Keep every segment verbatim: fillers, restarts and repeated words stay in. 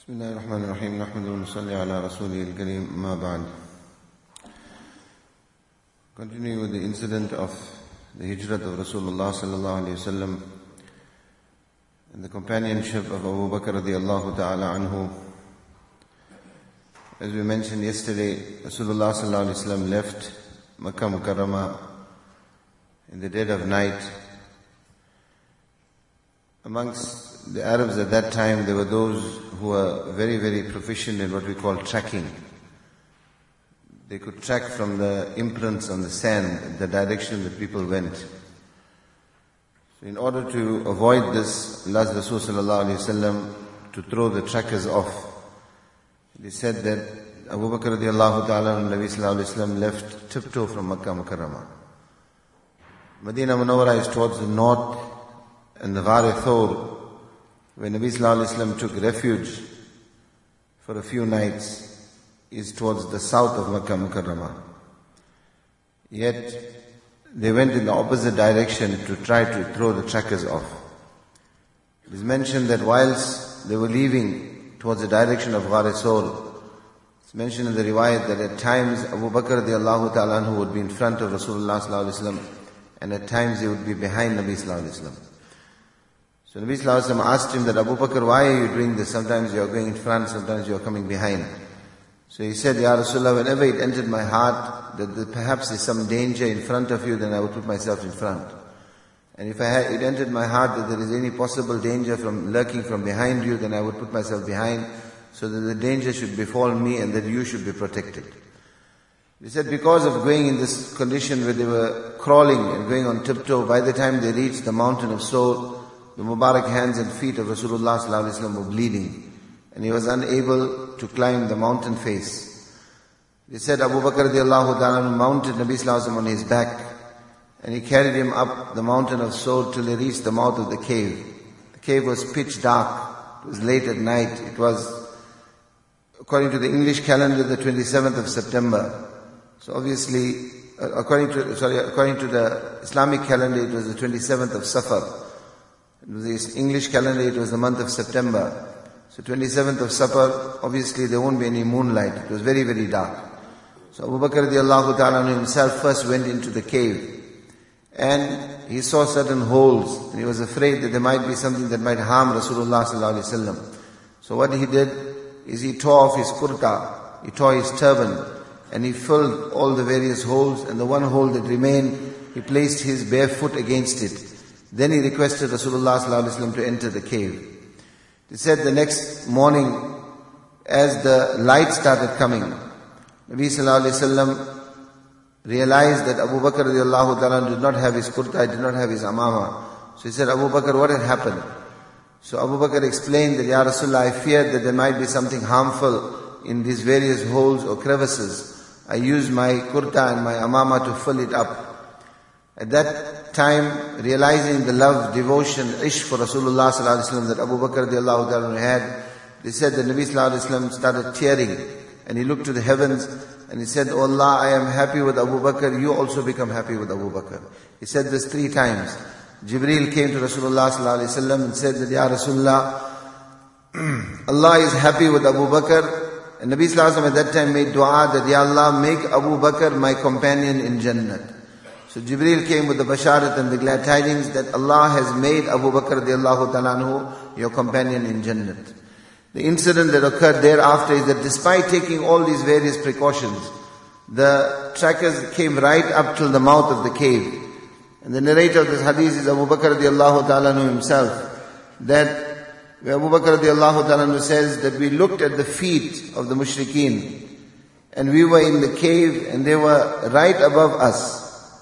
بسم الله الرحمن الرحيم نحمد ونصلي على رسوله الكريم ما بعد. Continuing with the incident of the hijrat of Rasulullah sallallahu alayhi wa sallam and the companionship of Abu Bakr radiallahu ta'ala anhu. As we mentioned yesterday, Rasulullah sallallahu alayhi wa sallam left Makkah Mukarramah in the dead of night. Amongst the Arabs at that time, there were those who were very, very proficient in what we call tracking. They could track from the imprints on the sand the direction that people went. So in order to avoid this, Allah's Rasul sallallahu alayhi wa sallam to throw the trackers off. They said that Abu Bakr radiallahu ta'ala and Nabi sallallahu alayhi wa sallam left tiptoe from Makkah Mukarramah. Medina Munawwara is towards the north, and the Ghar Thawr, where Nabi sallallahu alayhi wa sallam took refuge for a few nights, is towards the south of Makkah Mukarramah. Yet they went in the opposite direction to try to throw the trackers off. It is mentioned that whilst they were leaving towards the direction of Ghar Thawr, it's mentioned in the riwayat that at times Abu Bakr radiallahu ta'ala anhu would be in front of Rasulullah sallallahu alayhi wa sallam, and at times he would be behind Nabi sallallahu alayhi wa sallam. So Nabi sallallahu alayhi wa sallam asked him that, Abu Bakr, why are you doing this? Sometimes you are going in front, sometimes you are coming behind. So he said, Ya Rasulullah, whenever it entered my heart that there perhaps is some danger in front of you, then I would put myself in front. And if I had, it entered my heart that there is any possible danger from lurking from behind you, then I would put myself behind, so that the danger should befall me and that you should be protected. He said because of going in this condition where they were crawling and going on tiptoe, by the time they reached the mountain of Sawr, the Mubarak hands and feet of Rasulullah sallallahu alayhi wa sallam were bleeding, and he was unable to climb the mountain face. They said Abu Bakr radiallahu ta'ala mounted Nabi sallallahu alayhi wa sallam on his back, and he carried him up the mountain of Sawr till he reached the mouth of the cave. The cave was pitch dark. It was late at night. It was, according to the English calendar, the twenty-seventh of September. So obviously, according to sorry, according to the Islamic calendar, it was the twenty-seventh of Safar. It was the English calendar, it was the month of September. So twenty-seventh of Safar, obviously there won't be any moonlight. It was very, very dark. So Abu Bakr radiallahu ta'ala himself first went into the cave, and he saw certain holes, and he was afraid that there might be something that might harm Rasulullah sallallahu alayhi wa sallam. So what he did is he tore off his kurta, he tore his turban, and he filled all the various holes, and the one hole that remained, he placed his bare foot against it. Then he requested Rasulullah sallallahu alayhi wa sallam to enter the cave. He said the next morning, as the light started coming, Nabi sallallahu alayhi wa sallam realized that Abu Bakr radiallahu ta'ala did not have his kurta, did not have his amama. So he said, Abu Bakr, what had happened? So Abu Bakr explained that, Ya Rasulullah, I feared that there might be something harmful in these various holes or crevices. I used my kurta and my amama to fill it up. At that time, realizing the love, devotion, ishq for Rasulullah sallallahu alayhi wa sallam that Abu Bakr radiallahu ta'ala had, they said that Nabi sallallahu alayhi wa sallam started tearing, and he looked to the heavens and he said, Oh Allah, I am happy with Abu Bakr, you also become happy with Abu Bakr. He said this three times. Jibreel came to Rasulullah sallallahu alayhi wa sallam and said that, Ya Rasulullah, Allah is happy with Abu Bakr, and Nabi sallallahu alayhi wa sallam at that time made dua that, Ya Allah, make Abu Bakr my companion in Jannat. So Jibreel came with the basharat and the glad tidings that Allah has made Abu Bakr radiallahu ta'ala anhu your companion in Jannat. The incident that occurred thereafter is that despite taking all these various precautions, the trackers came right up till the mouth of the cave. And the narrator of this hadith is Abu Bakr radiallahu ta'ala anhu himself, that where Abu Bakr radiallahu ta'ala anhu says that we looked at the feet of the mushrikeen, and we were in the cave and they were right above us.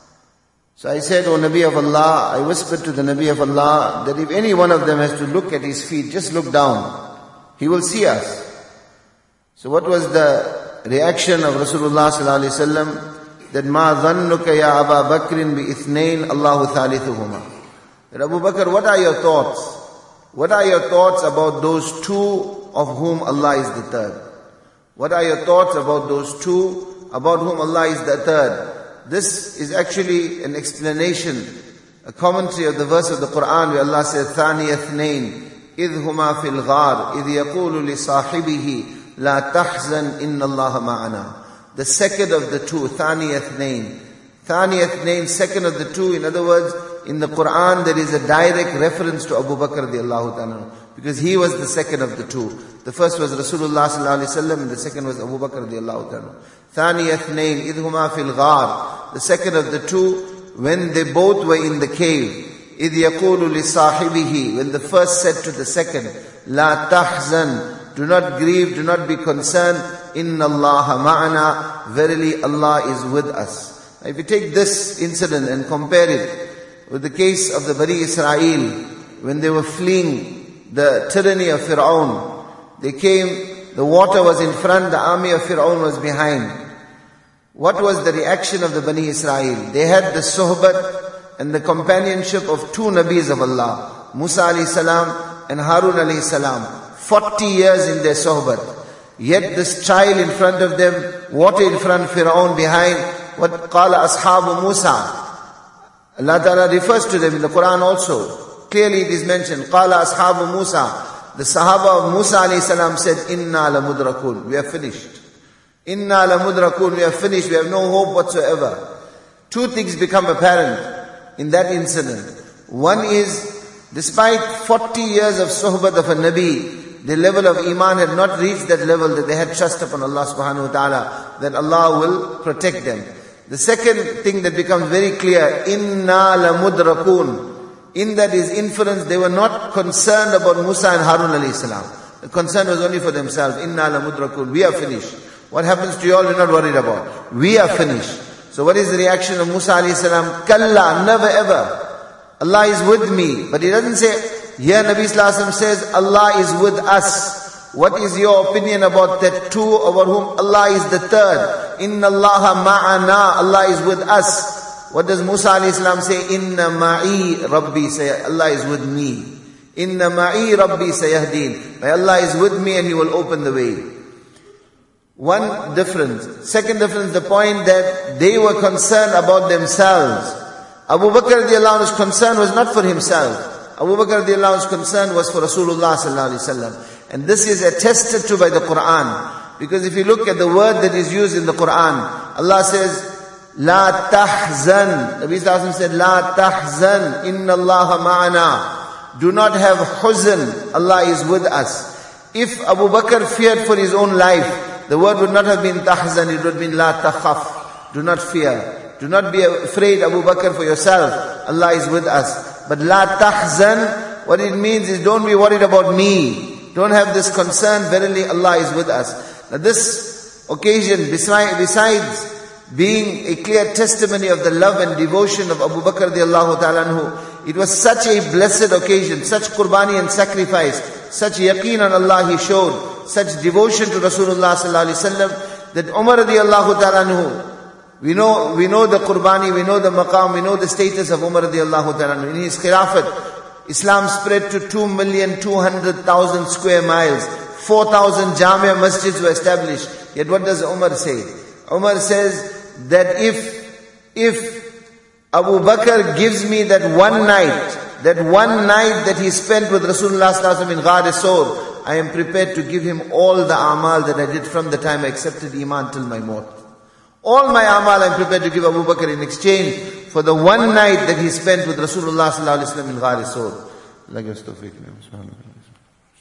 So I said, O Nabi of Allah, I whispered to the Nabi of Allah that if any one of them has to look at his feet, just look down, he will see us. So what was the reaction of Rasulullah sallallahu alayhi wa sallam? That ma dhannuka ya Aba Bakrin bi ithnain Allahu thalithuhuma. That Abu Bakr, what are your thoughts? What are your thoughts about those two of whom Allah is the third? What are your thoughts about those two about whom Allah is the third? This is actually an explanation, a commentary of the verse of the Quran where Allah says, Thani Athnain, إِذْ هُمَا فِي الْغَارِ إِذْ يَقُولُ لِصَاحِبِهِ لَا تَحْزَنْ إِنَّ اللَّهَ مَعَنَا. The second of the two, Thani Ithnain. Thani Ithnain, second of the two. In other words, in the Quran there is a direct reference to Abu Bakr radiallahu ta'ala, because he was the second of the two. The first was Rasulullah sallallahu alaihi wasallam, and the second was Abu Bakr radiallahu ta'ala. Thani Ithnain, إِذْ هُمَا فِي الْغَارِ. The second of the two, when they both were in the cave. إِذْ يَقُولُ لِصَاحِبِهِ. When the first said to the second, لَا تَحْزَنْ. Do not grieve, do not be concerned. إِنَّ اللَّهَ مَعَنَا. Verily Allah is with us. Now if you take this incident and compare it with the case of the Bani Israel, when they were fleeing the tyranny of Fir'aun, they came, the water was in front, the army of Fir'aun was behind. What was the reaction of the Bani Israel? They had the suhbat and the companionship of two Nabis of Allah, Musa alayhi salam and Harun alayhi salam. Forty years in their suhbat. Yet this child in front of them, water in front, Fir'aun behind. What qala ashabu Musa. Allah Ta'ala refers to them in the Quran also. Clearly it is mentioned, qala ashabu Musa. The Sahaba of Musa alayhi salam said, Inna la mudrakun. We are finished. Inna la mudrakun. We are finished. We have no hope whatsoever. Two things become apparent in that incident. One is, despite forty years of suhbat of a Nabi, the level of Iman had not reached that level that they had trust upon Allah subhanahu wa ta'ala, that Allah will protect them. The second thing that becomes very clear, Inna la mudrakun. In that is inference, they were not concerned about Musa and Harun alayhi salam. The concern was only for themselves. Inna la mudrakun. We are finished. What happens to you all, we're not worried about. We are finished. So what is the reaction of Musa alayhi salam? Kalla, never ever. Allah is with me. But he doesn't say, here Nabi sallallahu alayhi wa sallam says, Allah is with us. What is your opinion about that two about whom Allah is the third? Inna Allaha ma'ana. Allah is with us. What does Musa alayhi salam say? Inna ma'i Rabbi say, Allah is with me. Inna ma'i Rabbi sayahdeen. May Allah is with me and He will open the way. One difference. Second difference, the point that they were concerned about themselves. Abu Bakr radiallahu anhu's concern was not for himself. Abu Bakr radiallahu anhu's concern was for Rasulullah sallallahu alaihi wasallam. And this is attested to by the Quran. Because if you look at the word that is used in the Quran, Allah says, La tahzan. Nabi sallallahu alaihi wasallam said, La tahzan. Inna Allaha ma'ana. Do not have huzn. Allah is with us. If Abu Bakr feared for his own life, the word would not have been tahzan, it would have been la takhaf. Do not fear. Do not be afraid, Abu Bakr, for yourself. Allah is with us. But la tahzan, what it means is don't be worried about me. Don't have this concern. Verily Allah is with us. Now this occasion, besides being a clear testimony of the love and devotion of Abu Bakr radiallahu ta'ala anhu, it was such a blessed occasion, such qurbani and sacrifice, such yaqeen on Allah he showed, such devotion to Rasulullah sallallahu alaihi wasallam, that Umar radiallahu ta'ala anhu, we know, we know the qurbani, we know the maqam, we know the status of Umar radiallahu ta'ala anhu. In his khilafat, Islam spread to two million two hundred thousand square miles. four thousand Jamia masjids were established. Yet what does Umar say? Umar says that if, if Abu Bakr gives me that one night, that one night that he spent with Rasulullah sallallahu alaihi wasallam in Ghar Sawr, I am prepared to give him all the amal that I did from the time I accepted Iman till my maut. All my amal I am prepared to give Abu Bakr in exchange for the one night that he spent with Rasulullah sallallahu alaihi wasallam in Ghar Sawr. Allah gives tawfiq.